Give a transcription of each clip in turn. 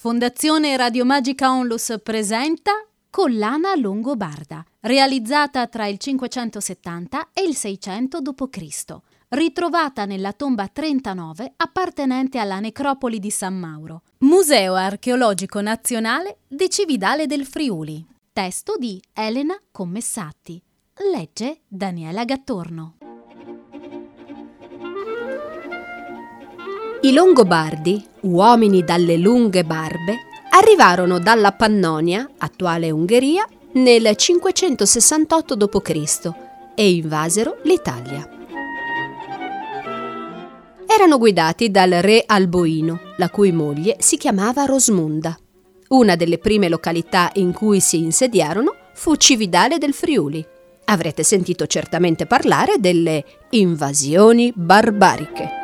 Fondazione Radiomagica Onlus presenta Collana Longobarda, realizzata tra il 570 e il 600 d.C., ritrovata nella tomba 39 appartenente alla necropoli di San Mauro, Museo Archeologico Nazionale di Cividale del Friuli. Testo di Elena Commessatti. Legge Daniela Gattorno. I Longobardi, uomini dalle lunghe barbe, arrivarono dalla Pannonia, attuale Ungheria, nel 568 d.C. e invasero l'Italia. Erano guidati dal re Alboino, la cui moglie si chiamava Rosmunda. Una delle prime località in cui si insediarono fu Cividale del Friuli. Avrete sentito certamente parlare delle invasioni barbariche.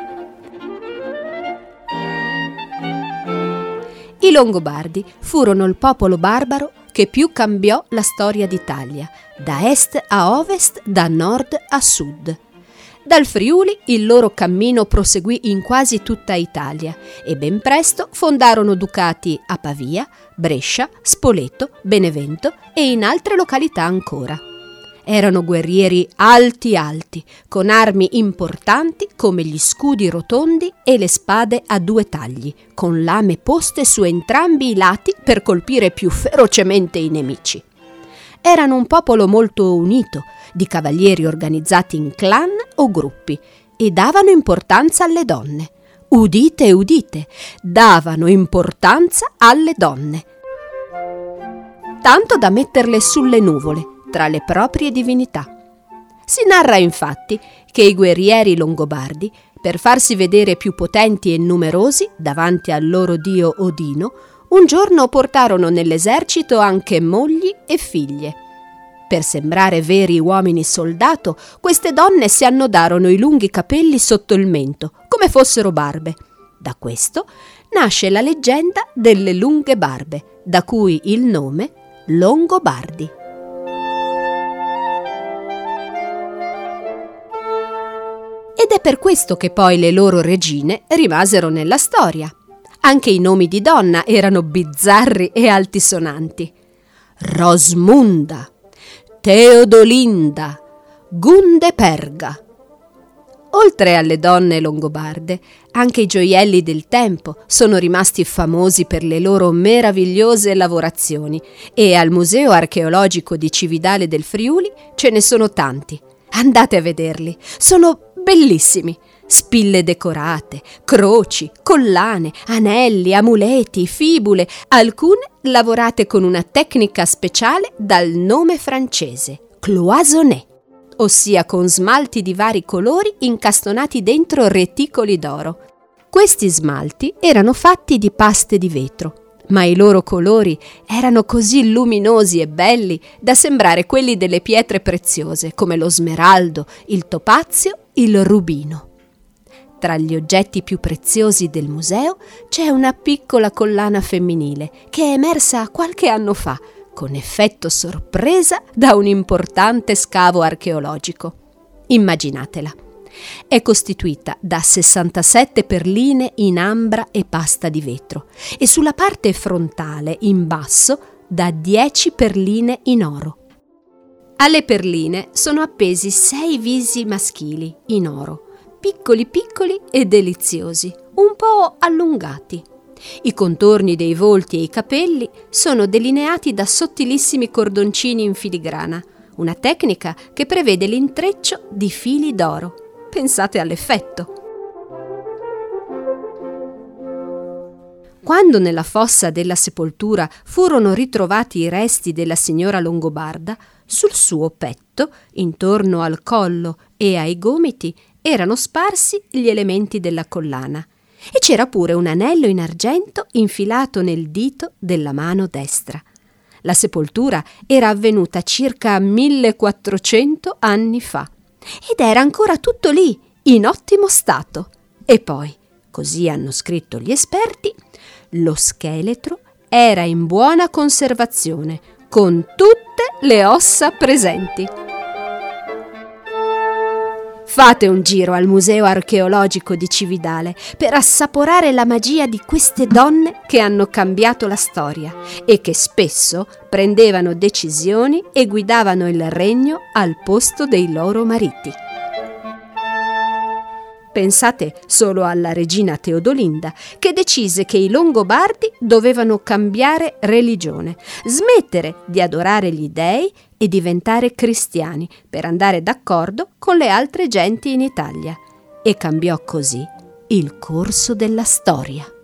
I Longobardi furono il popolo barbaro che più cambiò la storia d'Italia, da est a ovest, da nord a sud. Dal Friuli il loro cammino proseguì in quasi tutta Italia e ben presto fondarono ducati a Pavia, Brescia, Spoleto, Benevento e in altre località ancora. Erano guerrieri alti, con armi importanti come gli scudi rotondi e le spade a due tagli, con lame poste su entrambi i lati per colpire più ferocemente i nemici. Erano un popolo molto unito, di cavalieri organizzati in clan o gruppi, e davano importanza alle donne. Udite, udite, davano importanza alle donne. Tanto da metterle sulle nuvole, tra le proprie divinità. Si narra infatti che i guerrieri longobardi, per farsi vedere più potenti e numerosi davanti al loro dio Odino, un giorno portarono nell'esercito anche mogli e figlie. Per sembrare veri uomini soldato, queste donne si annodarono i lunghi capelli sotto il mento, come fossero barbe. Da questo nasce la leggenda delle lunghe barbe, da cui il nome Longobardi. Ed è per questo che poi le loro regine rimasero nella storia. Anche i nomi di donna erano bizzarri e altisonanti. Rosmunda, Teodolinda, Gundeperga. Oltre alle donne longobarde, anche i gioielli del tempo sono rimasti famosi per le loro meravigliose lavorazioni e al Museo Archeologico di Cividale del Friuli ce ne sono tanti. Andate a vederli, sono bellissimi. Spille decorate, croci, collane, anelli, amuleti, fibule, alcune lavorate con una tecnica speciale dal nome francese, cloisonné, ossia con smalti di vari colori incastonati dentro reticoli d'oro. Questi smalti erano fatti di paste di vetro, ma i loro colori erano così luminosi e belli da sembrare quelli delle pietre preziose, come lo smeraldo, il topazio, il rubino. Tra gli oggetti più preziosi del museo c'è una piccola collana femminile che è emersa qualche anno fa, con effetto sorpresa da un importante scavo archeologico. Immaginatela. È costituita da 67 perline in ambra e pasta di vetro e sulla parte frontale, in basso, da 10 perline in oro. Alle perline sono appesi 6 visi maschili in oro, piccoli e deliziosi, un po' allungati. I contorni dei volti e i capelli sono delineati da sottilissimi cordoncini in filigrana, una tecnica che prevede l'intreccio di fili d'oro. Pensate all'effetto. Quando nella fossa della sepoltura furono ritrovati i resti della signora Longobarda, sul suo petto, intorno al collo e ai gomiti, erano sparsi gli elementi della collana e c'era pure un anello in argento infilato nel dito della mano destra. La sepoltura era avvenuta circa 1400 anni fa ed era ancora tutto lì, in ottimo stato. E poi, così hanno scritto gli esperti, lo scheletro era in buona conservazione, con tutte le ossa presenti. Fate un giro al Museo Archeologico di Cividale per assaporare la magia di queste donne che hanno cambiato la storia e che spesso prendevano decisioni e guidavano il regno al posto dei loro mariti. Pensate solo alla regina Teodolinda, che decise che i Longobardi dovevano cambiare religione, smettere di adorare gli dei e diventare cristiani per andare d'accordo con le altre genti in Italia. E cambiò così il corso della storia.